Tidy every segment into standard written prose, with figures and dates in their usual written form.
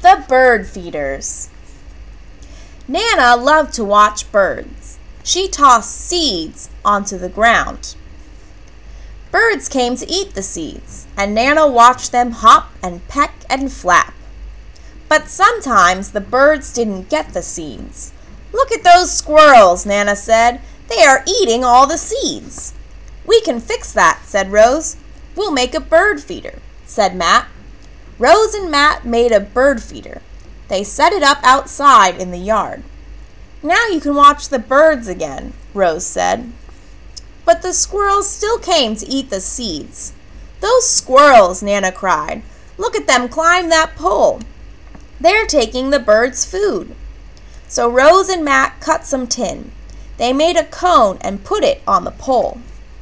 The bird feeders. Nana loved to watch birds. She tossed seeds onto the ground. Birds came to eat the seeds, and Nana watched them hop and peck and flap. But sometimes the birds didn't get the seeds. "Look at those squirrels," Nana said. "They are eating all the seeds." "We can fix that," said Rose. "We'll make a bird feeder," said Matt. Rose and Matt made a bird feeder. They set it up outside in the yard. "Now you can watch the birds again," Rose said. But the squirrels still came to eat the seeds. "Those squirrels," Nana cried. "Look at them climb that pole. They're taking the birds' food." So Rose and Matt cut some tin. They made a cone and put it on the pole.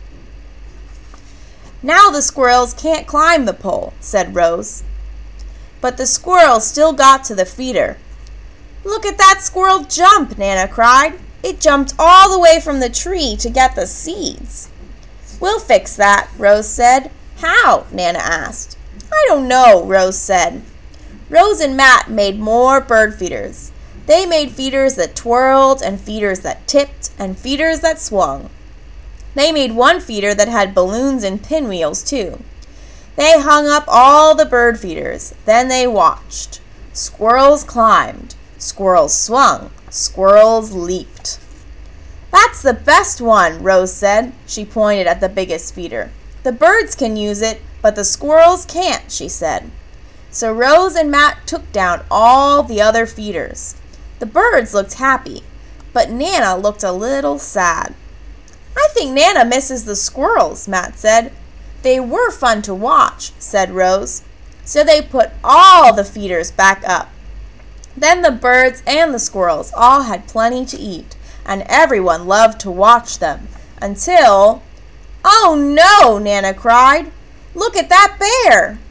"Now the squirrels can't climb the pole," said Rose. But the squirrels still got to the feeder. "Look at that squirrel jump," Nana cried. "It jumped all the way from the tree to get the seeds." "We'll fix that," Rose said. "How?" Nana asked. "I don't know," Rose said. Rose and Matt made more bird feeders. They made feeders that twirled and feeders that tipped and feeders that swung. They made one feeder that had balloons and pinwheels too. They hung up all the bird feeders. Then they watched. Squirrels climbed. Squirrels swung. Squirrels leaped. "That's the best one," Rose said. She pointed at the biggest feeder. "The birds can use it, but the squirrels can't," she said. So Rose and Matt took down all the other feeders. The birds looked happy, but Nana looked a little sad. "I think Nana misses the squirrels," Matt said. "They were fun to watch," said Rose. So they put all the feeders back up. Then the birds and the squirrels all had plenty to eat, and everyone loved to watch them, until... "Oh no!" Nana cried. "Look at that bear!"